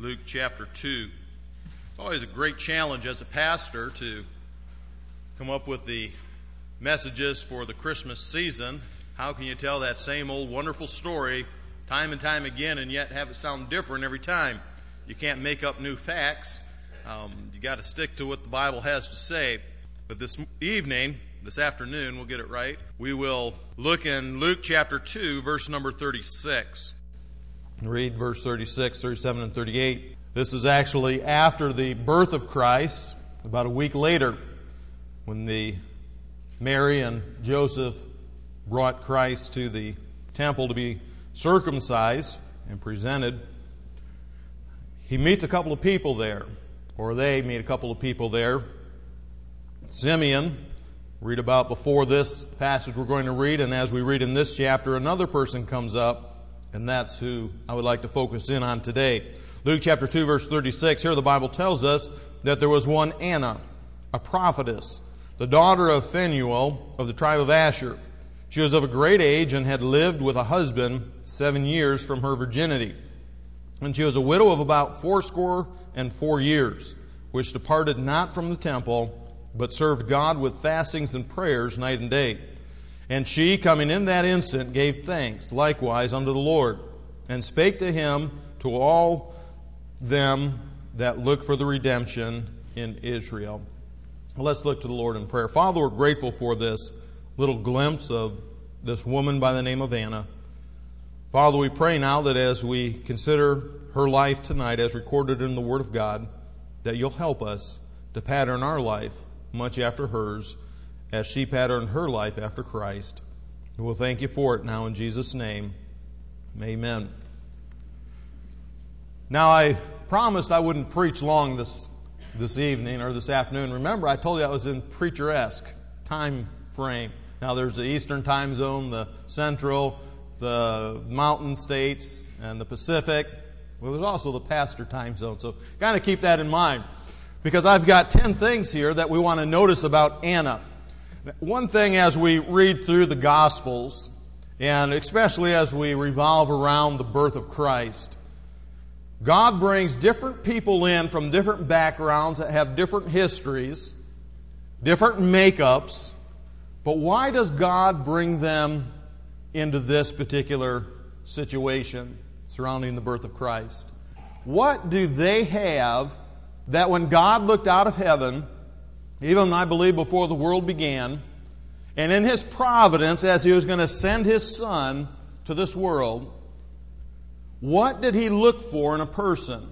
Luke chapter 2. It's always a great challenge as a pastor to come up with the messages for the Christmas season. How can you tell that same old wonderful story time and time again and yet have it sound different every time? You can't make up new facts. You got to stick to what the Bible has to say. But this afternoon, we'll get it right, we will look in Luke chapter 2, verse number 36. Read verse 36, 37, and 38. This is actually after the birth of Christ, about a week later, when Mary and Joseph brought Christ to the temple to be circumcised and presented. He meets a couple of people there, or they meet a couple of people there. Simeon, read about before this passage we're going to read, and as we read in this chapter, another person comes up, and that's who I would like to focus in on today. Luke chapter 2, verse 36, here the Bible tells us that there was one Anna, a prophetess, the daughter of Phanuel of the tribe of Asher. She was of a great age and had lived with a husband 7 years from her virginity. And she was a widow of about 84 years, which departed not from the temple, but served God with fastings and prayers night and day. And she, coming in that instant, gave thanks likewise unto the Lord, and spake to him to all them that look for the redemption in Israel. Let's look to the Lord in prayer. Father, we're grateful for this little glimpse of this woman by the name of Anna. Father, we pray now that as we consider her life tonight as recorded in the Word of God, that you'll help us to pattern our life much after hers, as she patterned her life after Christ. We'll thank you for it now in Jesus' name. Amen. Now, I promised I wouldn't preach long this evening or this afternoon. Remember, I told you I was in preacher-esque time frame. Now, there's the Eastern time zone, the Central, the Mountain States, and the Pacific. Well, there's also the pastor time zone. So kind of keep that in mind, because I've got 10 things here that we want to notice about Anna. One thing as we read through the Gospels, and especially as we revolve around the birth of Christ, God brings different people in from different backgrounds that have different histories, different makeups, but why does God bring them into this particular situation surrounding the birth of Christ? What do they have that when God looked out of heaven, even I believe before the world began, and in His providence as He was going to send His Son to this world, what did He look for in a person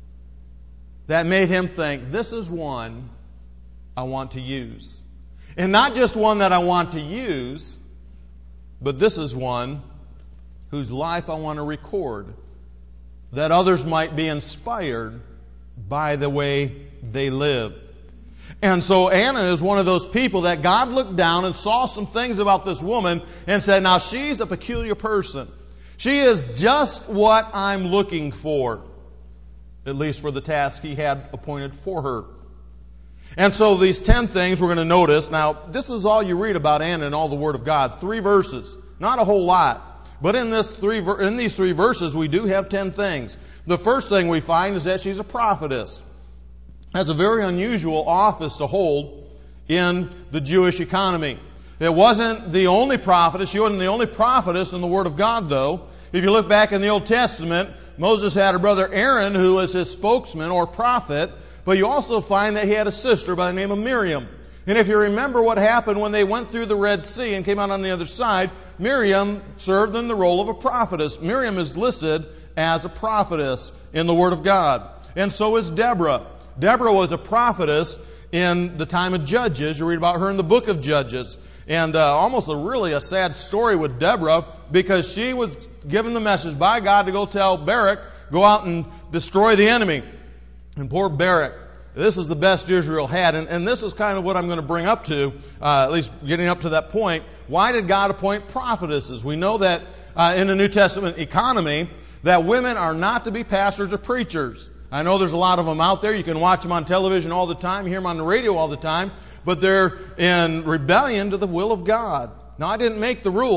that made Him think, this is one I want to use? And not just one that I want to use, but this is one whose life I want to record, that others might be inspired by the way they live. And so Anna is one of those people that God looked down and saw some things about this woman and said, now she's a peculiar person. She is just what I'm looking for, at least for the task He had appointed for her. And so these 10 things we're going to notice. Now, this is all you read about Anna in all the Word of God. 3 verses. Not a whole lot. But in these 3 verses, we do have 10 things. The first thing we find is that she's a prophetess. That's a very unusual office to hold in the Jewish economy. It wasn't the only prophetess. She wasn't the only prophetess in the Word of God, though. If you look back in the Old Testament, Moses had a brother Aaron who was his spokesman or prophet, but you also find that he had a sister by the name of Miriam. And if you remember what happened when they went through the Red Sea and came out on the other side, Miriam served in the role of a prophetess. Miriam is listed as a prophetess in the Word of God. And so is Deborah. Deborah was a prophetess in the time of Judges. You read about her in the book of Judges. And almost a sad story with Deborah, because she was given the message by God to go tell Barak, go out and destroy the enemy. And poor Barak, this is the best Israel had. And this is kind of what I'm going to bring up to, at least getting up to that point. Why did God appoint prophetesses? We know that in the New Testament economy, that women are not to be pastors or preachers. I know there's a lot of them out there. You can watch them on television all the time, hear them on the radio all the time, but they're in rebellion to the will of God. Now, I didn't make the rules.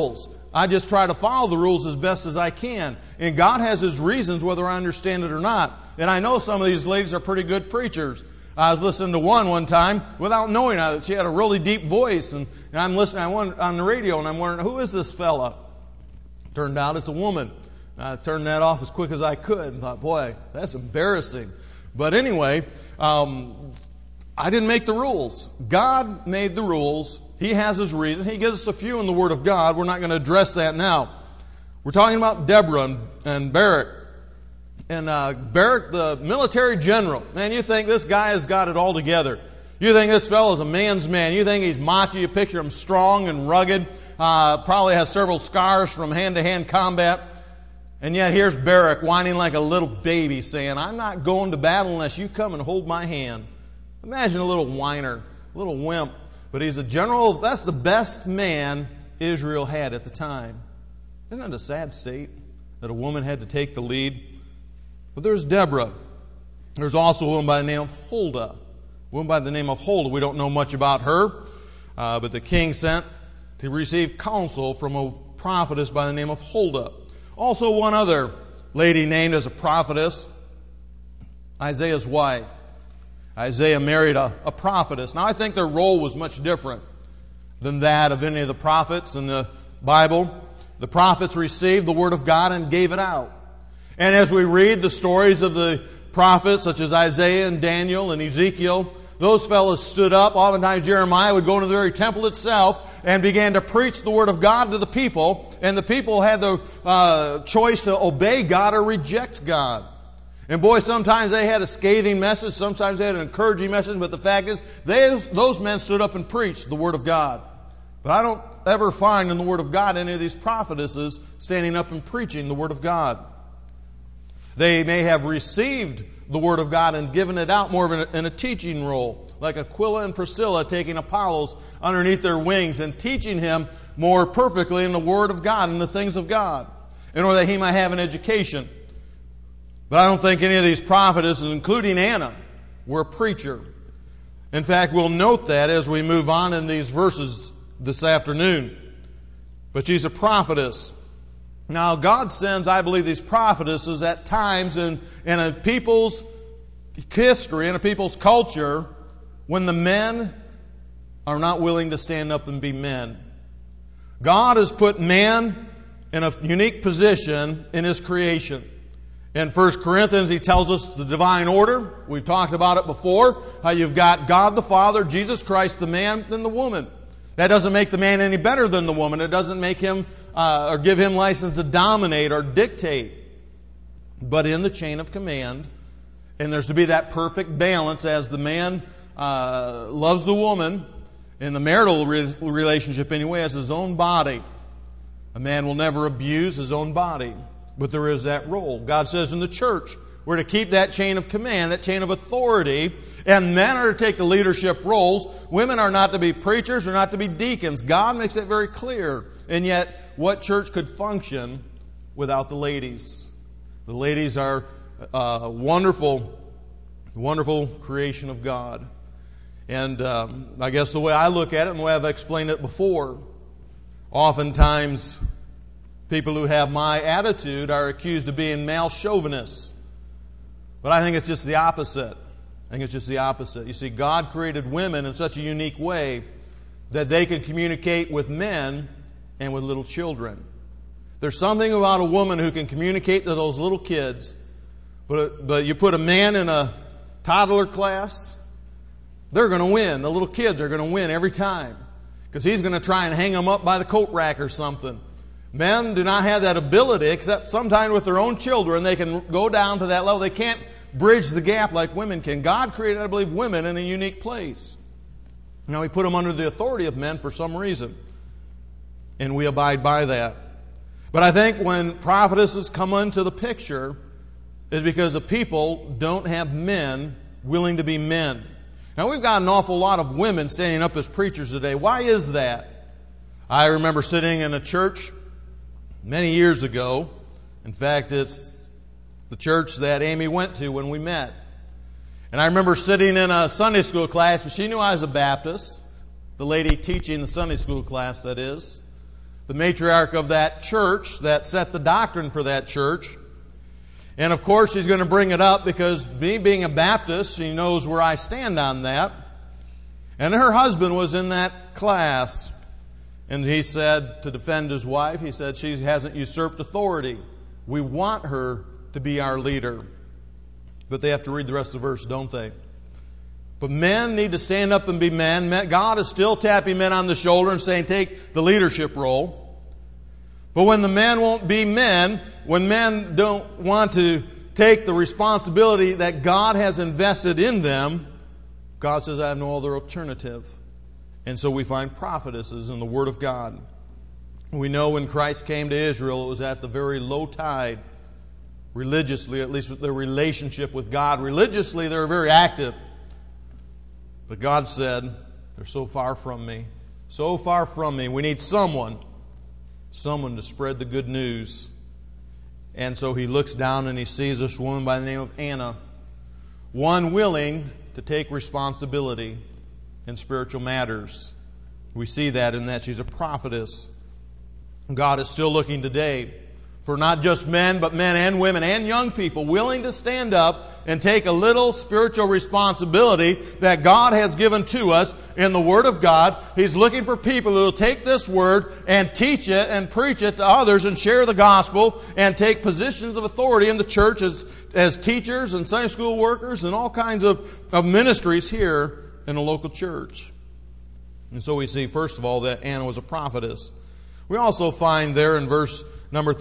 I just try to follow the rules as best as I can. And God has His reasons whether I understand it or not. And I know some of these ladies are pretty good preachers. I was listening to one time without knowing that she had a really deep voice. And I'm listening on the radio and I'm wondering, who is this fella? Turned out it's a woman. I turned that off as quick as I could and thought, boy, that's embarrassing. But anyway, I didn't make the rules. God made the rules. He has His reasons. He gives us a few in the Word of God. We're not going to address that now. We're talking about Deborah and Barak. And Barak, the military general. Man, you think this guy has got it all together. You think this fellow is a man's man. You think he's macho. You picture him strong and rugged. Probably has several scars from hand-to-hand combat. And yet here's Barak whining like a little baby saying, I'm not going to battle unless you come and hold my hand. Imagine a little whiner, a little wimp. But he's a general. That's the best man Israel had at the time. Isn't it a sad state that a woman had to take the lead? But there's Deborah. There's also a woman by the name of Huldah. A woman by the name of Huldah. We don't know much about her. But the king sent to receive counsel from a prophetess by the name of Huldah. Also one other lady named as a prophetess, Isaiah's wife. Isaiah married a prophetess. Now I think their role was much different than that of any of the prophets in the Bible. The prophets received the Word of God and gave it out. And as we read the stories of the prophets such as Isaiah and Daniel and Ezekiel, those fellows stood up. Oftentimes Jeremiah would go into the very temple itself and began to preach the Word of God to the people. And the people had the choice to obey God or reject God. And boy, sometimes they had a scathing message, sometimes they had an encouraging message, but the fact is, those men stood up and preached the Word of God. But I don't ever find in the Word of God any of these prophetesses standing up and preaching the Word of God. They may have received the Word of God and given it out more of in a teaching role, like Aquila and Priscilla taking Apollos underneath their wings and teaching him more perfectly in the Word of God and the things of God, in order that he might have an education. But I don't think any of these prophetesses, including Anna, were a preacher. In fact, we'll note that as we move on in these verses this afternoon. But she's a prophetess. Now, God sends, I believe, these prophetesses at times in a people's history, in a people's culture, when the men are not willing to stand up and be men. God has put man in a unique position in His creation. In 1 Corinthians, he tells us the divine order. We've talked about it before. How you've got God the Father, Jesus Christ, the man, and the woman. That doesn't make the man any better than the woman. It doesn't make him or give him license to dominate or dictate. But in the chain of command, and there's to be that perfect balance as the man loves the woman in the marital relationship anyway as his own body. A man will never abuse his own body. But there is that role. God says in the church, we're to keep that chain of command, that chain of authority, and men are to take the leadership roles. Women are not to be preachers or not to be deacons. God makes that very clear. And yet, what church could function without the ladies? The ladies are a wonderful, wonderful creation of God. And I guess the way I look at it, and the way I've explained it before, oftentimes people who have my attitude are accused of being male chauvinists. But I think it's just the opposite. I think it's just the opposite. You see, God created women in such a unique way that they can communicate with men and with little children. There's something about a woman who can communicate to those little kids, but you put a man in a toddler class, they're going to win. The little kids are going to win every time because he's going to try and hang them up by the coat rack or something. Men do not have that ability, except sometimes with their own children, they can go down to that level. They can't bridge the gap like women can. God created, I believe, women in a unique place. Now, He put them under the authority of men for some reason, and we abide by that. But I think when prophetesses come into the picture is because the people don't have men willing to be men. Now, we've got an awful lot of women standing up as preachers today. Why is that? I remember sitting in a church many years ago. In fact, it's the church that Amy went to when we met. And I remember sitting in a Sunday school class, and she knew I was a Baptist, the lady teaching the Sunday school class, that is. the matriarch of that church that set the doctrine for that church. And of course, she's going to bring it up because me being a Baptist, she knows where I stand on that. And her husband was in that class. And he said, to defend his wife, he said, she hasn't usurped authority. We want her to be our leader. But they have to read the rest of the verse, don't they? But men need to stand up and be men. God is still tapping men on the shoulder and saying, take the leadership role. But when the men won't be men, when men don't want to take the responsibility that God has invested in them, God says, I have no other alternative. And so we find prophetesses in the Word of God. We know when Christ came to Israel, it was at the very low tide. Religiously, at least with their relationship with God. Religiously, they were very active. But God said, they're so far from me. So far from me. We need someone to spread the good news. And so he looks down and he sees this woman by the name of Anna. One willing to take responsibility in spiritual matters. We see that in that she's a prophetess. God is still looking today for not just men, but men and women and young people willing to stand up and take a little spiritual responsibility that God has given to us in the Word of God. He's looking for people who will take this Word and teach it and preach it to others and share the gospel and take positions of authority in the church as teachers and Sunday school workers and all kinds of ministries here in a local church. And so we see, first of all, that Anna was a prophetess. We also find there in verse number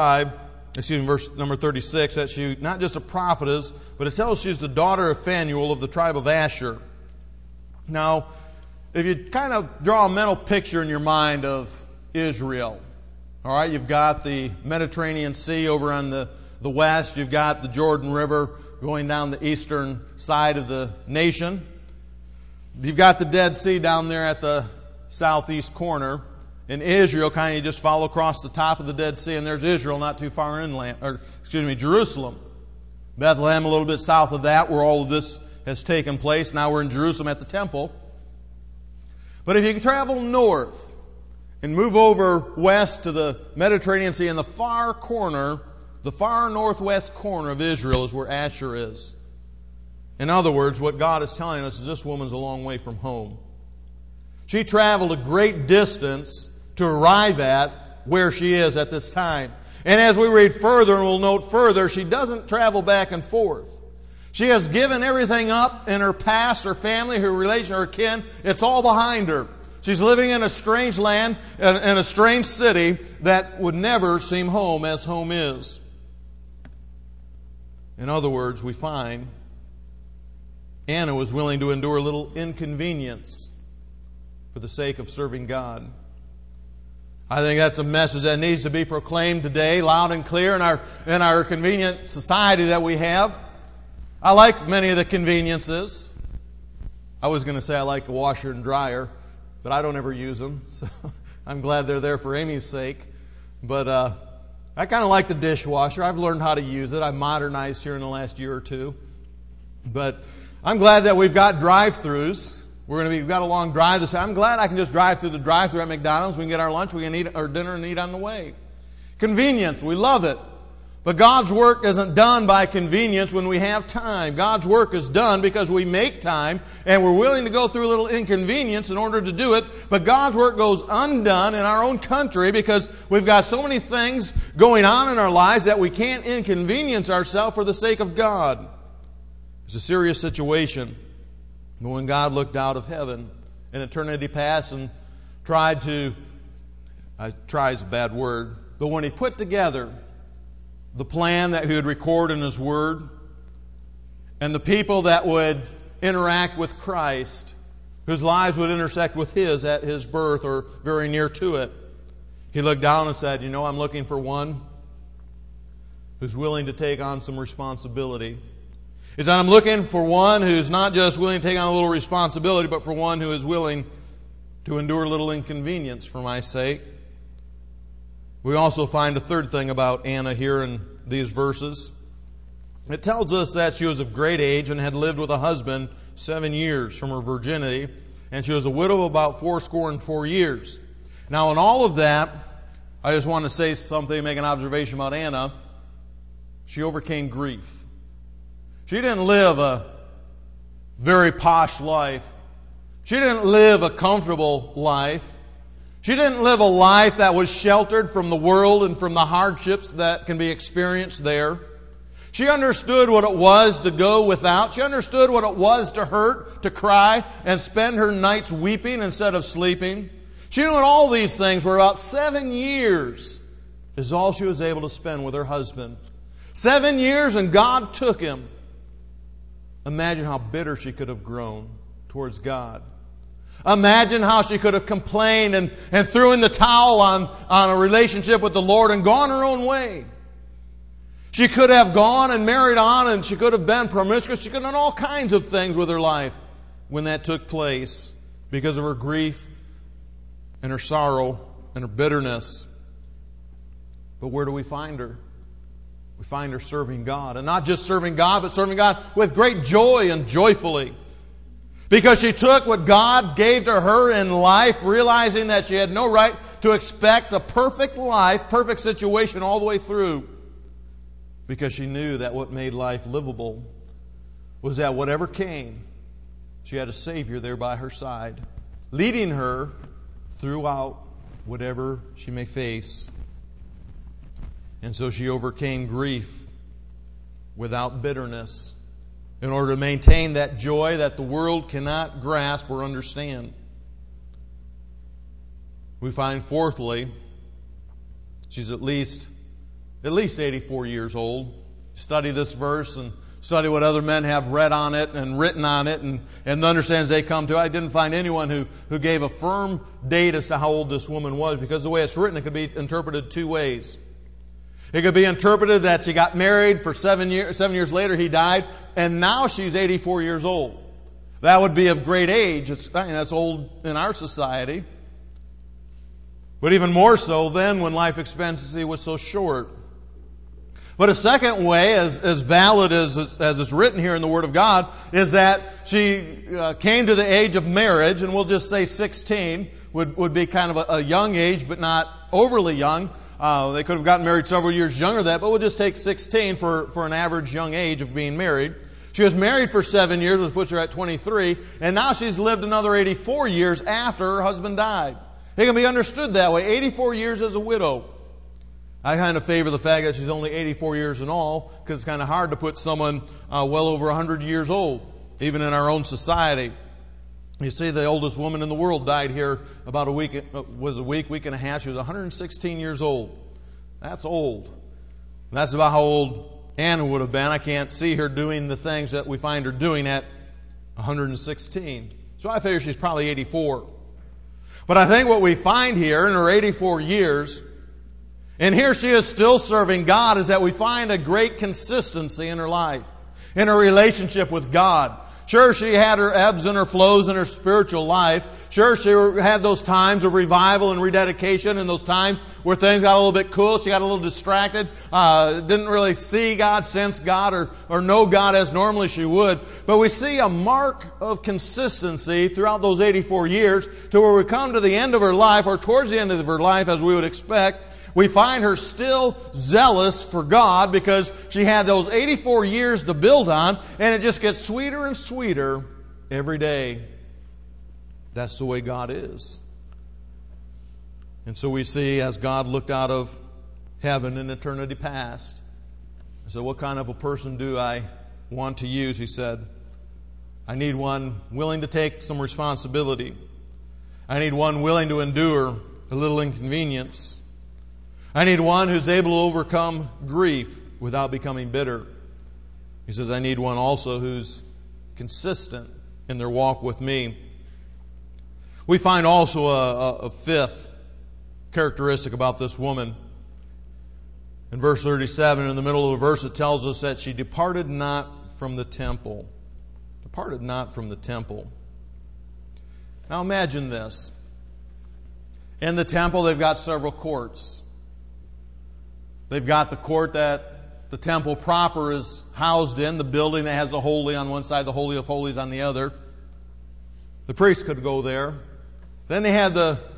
36, that she not just a prophetess, but it tells she's the daughter of Phanuel of the tribe of Asher. Now, if you kind of draw a mental picture in your mind of Israel, all right, you've got the Mediterranean Sea over on the west, you've got the Jordan River going down the eastern side of the nation, you've got the Dead Sea down there at the southeast corner. In Israel, kind of you just follow across the top of the Dead Sea, and there's Israel not too far inland, Jerusalem. Bethlehem a little bit south of that, where all of this has taken place. Now we're in Jerusalem at the temple. But if you travel north and move over west to the Mediterranean Sea, in the far northwest corner of Israel is where Asher is. In other words, what God is telling us is this woman's a long way from home. She traveled a great distance to arrive at where she is at this time. And as we read further, and we'll note further, she doesn't travel back and forth. She has given everything up in her past, her family, her relation, her kin. It's all behind her. She's living in a strange land, in a strange city that would never seem home as home is. In other words, we find Anna was willing to endure a little inconvenience for the sake of serving God. I think that's a message that needs to be proclaimed today, loud and clear in our convenient society that we have. I like many of the conveniences. I was going to say I like a washer and dryer, but I don't ever use them, so I'm glad they're there for Amy's sake. But I kind of like the dishwasher. I've learned how to use it. I've modernized here in the last year or two. But I'm glad that we've got drive-thrus. We've got a long drive this. I'm glad I can just drive through the drive-thru at McDonald's. We can get our lunch, we can eat our dinner and eat on the way. Convenience, we love it. But God's work isn't done by convenience when we have time. God's work is done because we make time and we're willing to go through a little inconvenience in order to do it. But God's work goes undone in our own country because we've got so many things going on in our lives that we can't inconvenience ourselves for the sake of God. It's a serious situation. When God looked out of heaven in eternity past and try is a bad word, but when He put together the plan that He would record in His Word and the people that would interact with Christ, whose lives would intersect with His at His birth or very near to it, He looked down and said, I'm looking for one who's willing to take on some responsibility. He said, I'm looking for one who's not just willing to take on a little responsibility, but for one who is willing to endure a little inconvenience for my sake. We also find a third thing about Anna here in these verses. It tells us that she was of great age and had lived with a husband 7 years from her virginity, and she was a widow of about 84 years. Now, in all of that, I just want to say something, make an observation about Anna. She overcame grief. She didn't live a very posh life. She didn't live a comfortable life. She didn't live a life that was sheltered from the world and from the hardships that can be experienced there. She understood what it was to go without. She understood what it was to hurt, to cry, and spend her nights weeping instead of sleeping. She knew that all these things were about 7 years is all she was able to spend with her husband. 7 years, and God took him. Imagine how bitter she could have grown towards God. Imagine how she could have complained and threw in the towel on a relationship with the Lord and gone her own way. She could have gone and married on, and she could have been promiscuous. She could have done all kinds of things with her life when that took place because of her grief and her sorrow and her bitterness. But where do we find her? We find her serving God. And not just serving God, but serving God with great joy and joyfully. Because she took what God gave to her in life, realizing that she had no right to expect a perfect life, perfect situation all the way through. Because she knew that what made life livable was that whatever came, she had a Savior there by her side, leading her throughout whatever she may face. And so she overcame grief without bitterness in order to maintain that joy that the world cannot grasp or understand. We find, fourthly, she's at least 84 years old. Study this verse and study what other men have read on it and written on it and the understandings they come to. I didn't find anyone who gave a firm date as to how old this woman was, because the way it's written, it could be interpreted two ways. It could be interpreted that she got married for 7 years. 7 years later, he died, and now she's 84 years old. That would be of great age. That's old in our society. But even more so then when life expectancy was so short. But a second way, as valid as is written here in the Word of God, is that she came to the age of marriage, and we'll just say 16 would be kind of a young age, but not overly young. They could have gotten married several years younger than that, but we'll just take 16 for an average young age of being married. She was married for 7 years, which puts her at 23, and now she's lived another 84 years after her husband died. It can be understood that way. 84 years as a widow. I kind of favor the fact that she's only 84 years in all, because it's kind of hard to put someone well over 100 years old, even in our own society. You see, the oldest woman in the world died here about a week and a half. She was 116 years old. That's old. And that's about how old Anna would have been. I can't see her doing the things that we find her doing at 116. So I figure she's probably 84. But I think what we find here in her 84 years, and here she is still serving God, is that we find a great consistency in her life, in her relationship with God. Sure, she had her ebbs and her flows in her spiritual life. Sure, she had those times of revival and rededication, and those times where things got a little bit cool. She got a little distracted, didn't really see God, sense God, or know God as normally she would. But we see a mark of consistency throughout those 84 years to where we come to the end of her life, or towards the end of her life, as we would expect. We find her still zealous for God because she had those 84 years to build on, and it just gets sweeter and sweeter every day. That's the way God is. And so we see, as God looked out of heaven in eternity past, He said, what kind of a person do I want to use? He said, I need one willing to take some responsibility. I need one willing to endure a little inconvenience. I need one who's able to overcome grief without becoming bitter. He says, I need one also who's consistent in their walk with me. We find also a fifth characteristic about this woman. In verse 37, in the middle of the verse, it tells us that she departed not from the temple. Departed not from the temple. Now imagine this. In the temple, they've got several courts. They've got the court that the temple proper is housed in, the building that has the holy on one side, the Holy of Holies on the other. The priest could go there. Then they had the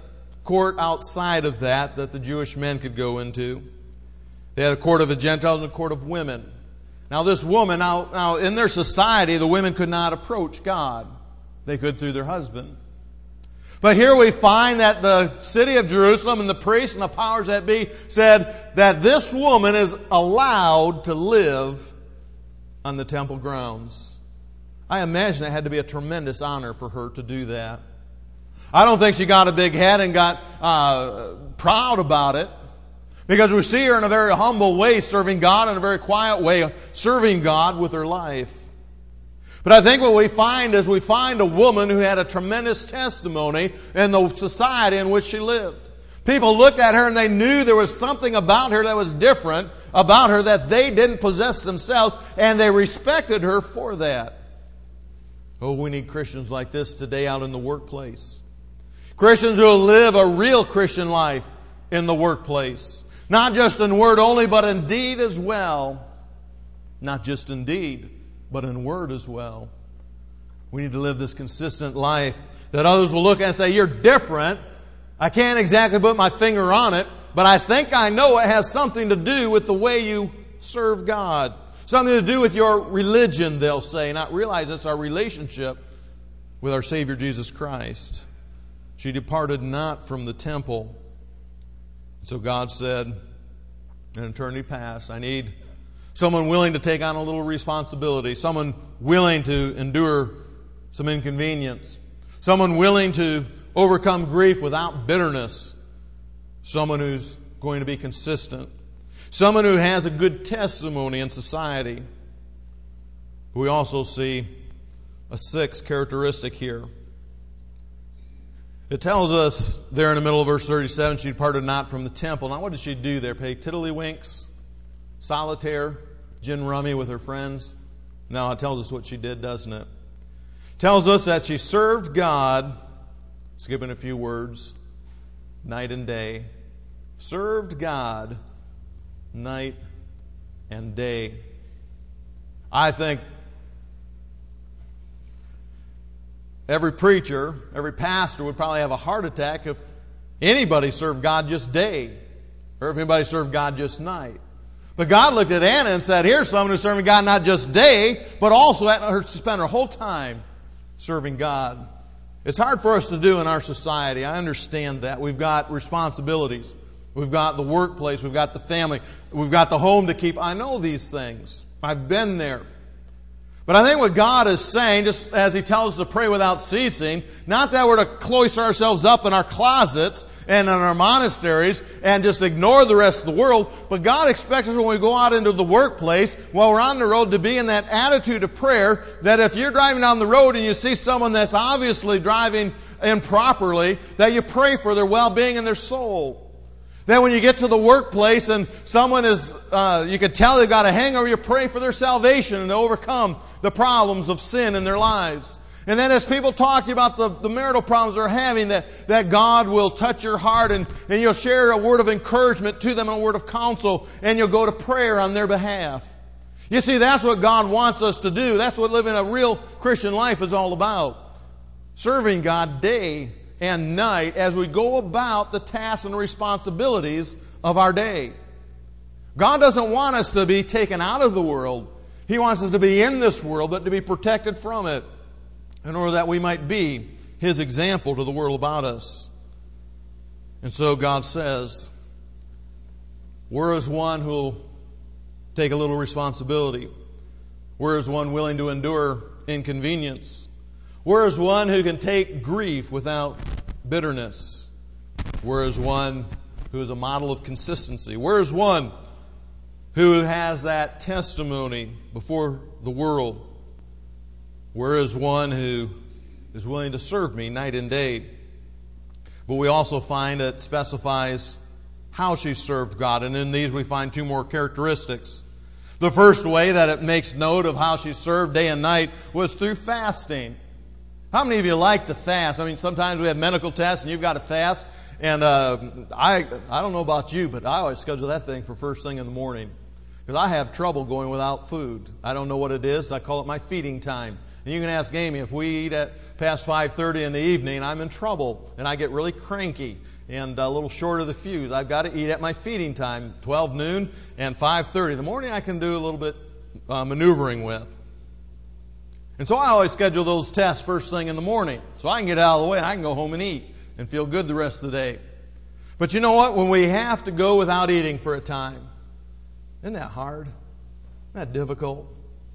court outside of that the Jewish men could go into. They had a court of the Gentiles and a court of women. Now this woman, now in their society, the women could not approach God. They could through their husband. But here we find that the city of Jerusalem and the priests and the powers that be said that this woman is allowed to live on the temple grounds. I imagine it had to be a tremendous honor for her to do that. I don't think she got a big head and got proud about it, because we see her in a very humble way serving God, in a very quiet way serving God with her life. But I think what we find is we find a woman who had a tremendous testimony in the society in which she lived. People looked at her and they knew there was something about her that was different about her that they didn't possess themselves, and they respected her for that. Oh, we need Christians like this today out in the workplace. Christians who will live a real Christian life in the workplace. Not just in word only, but in deed as well. Not just in deed, but in word as well. We need to live this consistent life that others will look at and say, you're different. I can't exactly put my finger on it, but I think I know it has something to do with the way you serve God. Something to do with your religion, they'll say, not realize it's our relationship with our Savior Jesus Christ. She departed not from the temple. So God said, in eternity past, I need someone willing to take on a little responsibility, someone willing to endure some inconvenience, someone willing to overcome grief without bitterness, someone who's going to be consistent, someone who has a good testimony in society. We also see a sixth characteristic here. It tells us there in the middle of verse 37, she departed not from the temple. Now what did she do there? Play tiddlywinks, solitaire, gin rummy with her friends? No, it tells us what she did, doesn't it? It tells us that she served God, skipping a few words, night and day. Served God night and day. I think every preacher, every pastor would probably have a heart attack if anybody served God just day, or if anybody served God just night. But God looked at Anna and said, here's someone who's serving God not just day, but also spent her whole time serving God. It's hard for us to do in our society. I understand that. We've got responsibilities. We've got the workplace. We've got the family. We've got the home to keep. I know these things. I've been there. But I think what God is saying, just as He tells us to pray without ceasing, not that we're to cloister ourselves up in our closets and in our monasteries and just ignore the rest of the world, but God expects us when we go out into the workplace, while we're on the road, to be in that attitude of prayer, that if you're driving down the road and you see someone that's obviously driving improperly, that you pray for their well-being and their soul. Then when you get to the workplace and someone is, you can tell they've got a hangover, you pray for their salvation and to overcome the problems of sin in their lives. And then as people talk to you about the marital problems they're having, that God will touch your heart and you'll share a word of encouragement to them and a word of counsel, and you'll go to prayer on their behalf. You see, that's what God wants us to do. That's what living a real Christian life is all about. Serving God day and night as we go about the tasks and responsibilities of our day. God doesn't want us to be taken out of the world. He wants us to be in this world, but to be protected from it, in order that we might be His example to the world about us. And so God says, where is one who will take a little responsibility? Where is one willing to endure inconvenience? Where is one who can take grief without bitterness? Where is one who is a model of consistency? Where is one who has that testimony before the world? Where is one who is willing to serve me night and day? But we also find it specifies how she served God. And in these we find two more characteristics. The first way that it makes note of how she served day and night was through fasting. How many of you like to fast? I mean, sometimes we have medical tests and you've got to fast. And I don't know about you, but I always schedule that thing for first thing in the morning. Because I have trouble going without food. I don't know what it is. I call it my feeding time. And you can ask Amy, if we eat at past 5:30 in the evening, I'm in trouble, and I get really cranky and a little short of the fuse. I've got to eat at my feeding time, 12 noon and 5:30. In the morning I can do a little bit maneuvering with. And so I always schedule those tests first thing in the morning, so I can get out of the way and I can go home and eat and feel good the rest of the day. But you know what? When we have to go without eating for a time, isn't that hard? Isn't that difficult?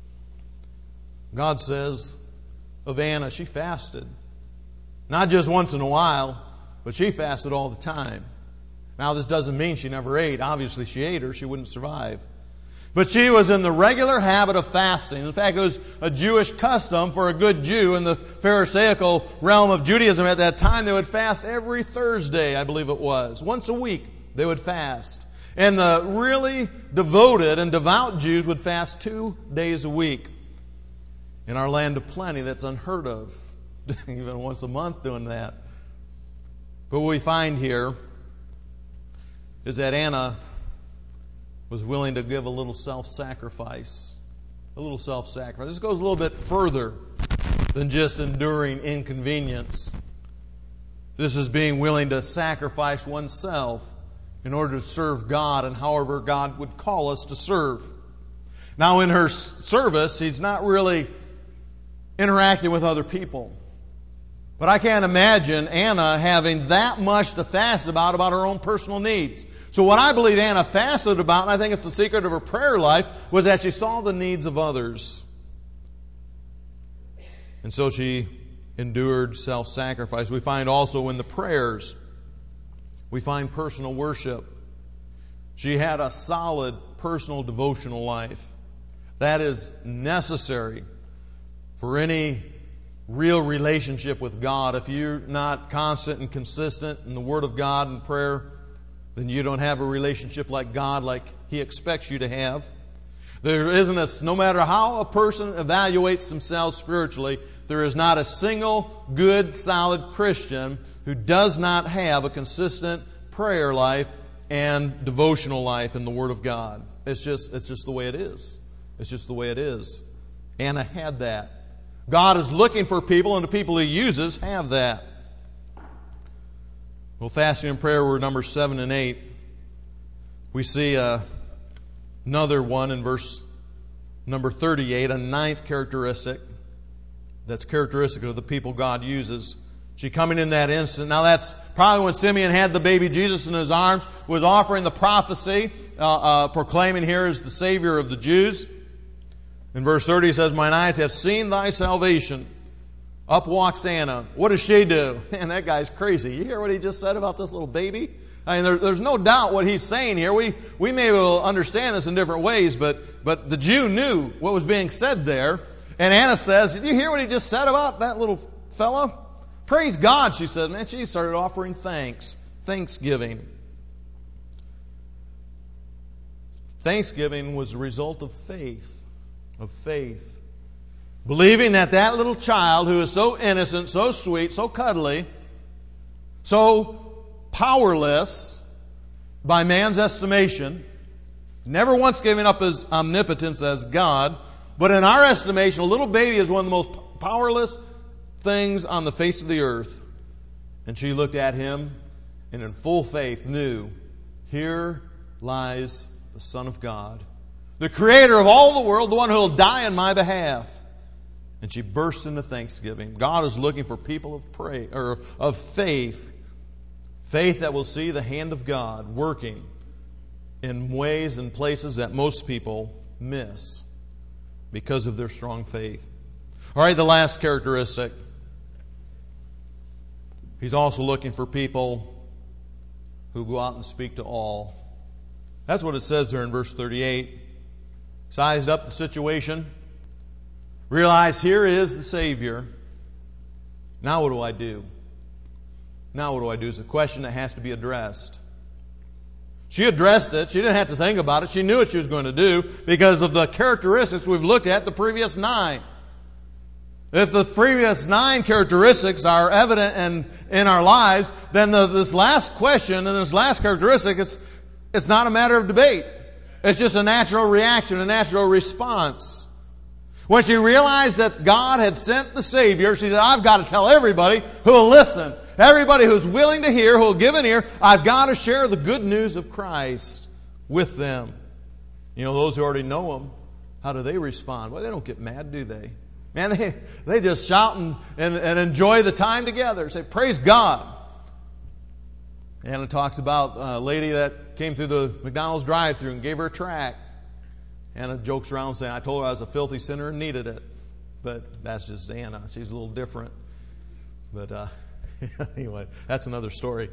God says of Anna, she fasted. Not just once in a while, but she fasted all the time. Now, this doesn't mean she never ate. Obviously, she ate or she wouldn't survive. But she was in the regular habit of fasting. In fact, it was a Jewish custom for a good Jew in the Pharisaical realm of Judaism at that time. They would fast every Thursday, I believe it was. Once a week, they would fast. And the really devoted and devout Jews would fast 2 days a week. In our land of plenty, that's unheard of. Even once a month doing that. But what we find here is that Anna was willing to give a little self-sacrifice. A little self-sacrifice. This goes a little bit further than just enduring inconvenience. This is being willing to sacrifice oneself in order to serve God and however God would call us to serve. Now, in her service, she's not really interacting with other people. But I can't imagine Anna having that much to fast about her own personal needs. So what I believe Anna fasted about, and I think it's the secret of her prayer life, was that she saw the needs of others. And so she endured self-sacrifice. We find also in the prayers, we find personal worship. She had a solid personal devotional life. That is necessary for any real relationship with God. If you're not constant and consistent in the Word of God and prayer, then you don't have a relationship like God, like He expects you to have. There isn't no matter how a person evaluates themselves spiritually, there is not a single good, solid Christian who does not have a consistent prayer life and devotional life in the Word of God. It's just the way it is. It's just the way it is. Anna had that. God is looking for people, and the people He uses have that. Well, fasting and prayer were numbers 7 and 8. We see another one in verse number 38, a ninth characteristic that's characteristic of the people God uses. She coming in that instant. Now that's probably when Simeon had the baby Jesus in his arms, was offering the prophecy, proclaiming here as the Savior of the Jews. In verse 30 he says, "Mine eyes have seen thy salvation." Up walks Anna. What does she do? Man, that guy's crazy. You hear what he just said about this little baby? I mean, there's no doubt what he's saying here. We may be able to understand this in different ways, but the Jew knew what was being said there. And Anna says, "Did you hear what he just said about that little fella? Praise God," she said. And she started offering thanksgiving. Thanksgiving was the result of faith. Believing that little child who is so innocent, so sweet, so cuddly, so powerless by man's estimation, never once giving up his omnipotence as God, but in our estimation, a little baby is one of the most powerless things on the face of the earth. And she looked at him and in full faith knew, here lies the Son of God, the Creator of all the world, the one who will die on my behalf. And she burst into thanksgiving. God is looking for people of faith. Faith that will see the hand of God working in ways and places that most people miss because of their strong faith. All right, the last characteristic. He's also looking for people who go out and speak to all. That's what it says there in verse 38. Sized up the situation. Realize here is the Savior. Now what do I do? Now what do I do is a question that has to be addressed. She addressed it. She didn't have to think about it. She knew what she was going to do because of the characteristics we've looked at, the previous 9. If the previous 9 characteristics are evident in our lives, then this last question and this last characteristic, it's not a matter of debate. It's just a natural reaction, a natural response. When she realized that God had sent the Savior, she said, I've got to tell everybody who will listen. Everybody who's willing to hear, who will give an ear, I've got to share the good news of Christ with them. You know, those who already know Him, how do they respond? Well, they don't get mad, do they? Man, they just shout and enjoy the time together. Say, praise God. Anna talks about a lady that came through the McDonald's drive-thru and gave her a tract. Anna jokes around saying, I told her I was a filthy sinner and needed it. But that's just Anna. She's a little different. But anyway, that's another story.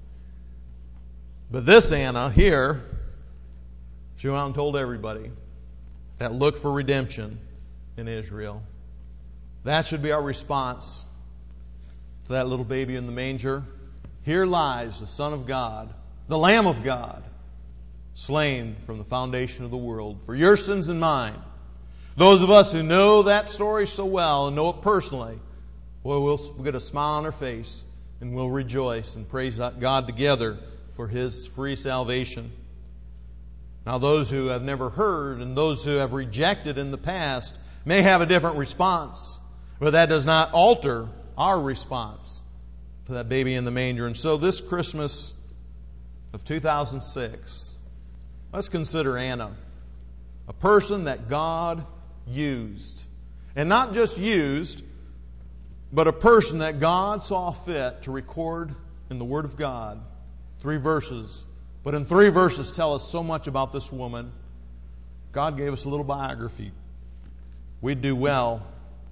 But this Anna here, she went out and told everybody that looked for redemption in Israel. That should be our response to that little baby in the manger. Here lies the Son of God, the Lamb of God, slain from the foundation of the world for your sins and mine. Those of us who know that story so well and know it personally, boy, we'll get a smile on our face and we'll rejoice and praise God together for His free salvation. Now, those who have never heard and those who have rejected in the past may have a different response, but that does not alter our response to that baby in the manger. And so this Christmas of 2006, let's consider Anna, a person that God used. And not just used, but a person that God saw fit to record in the Word of God. 3 verses. But in 3 verses tell us so much about this woman. God gave us a little biography. We'd do well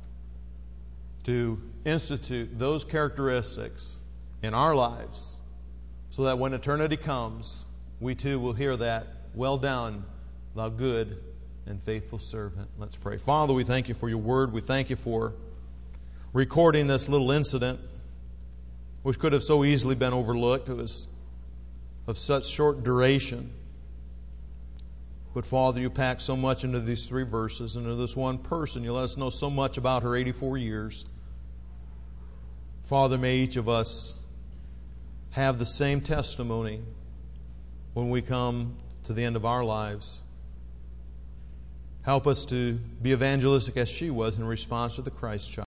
to institute those characteristics in our lives so that when eternity comes, we too will hear that, well done, thou good and faithful servant. Let's pray. Father, we thank You for Your Word. We thank You for recording this little incident, which could have so easily been overlooked. It was of such short duration. But Father, You packed so much into these 3 verses, into this one person. You let us know so much about her 84 years. Father, may each of us have the same testimony when we come to the end of our lives. Help us to be evangelistic as she was in response to the Christ child.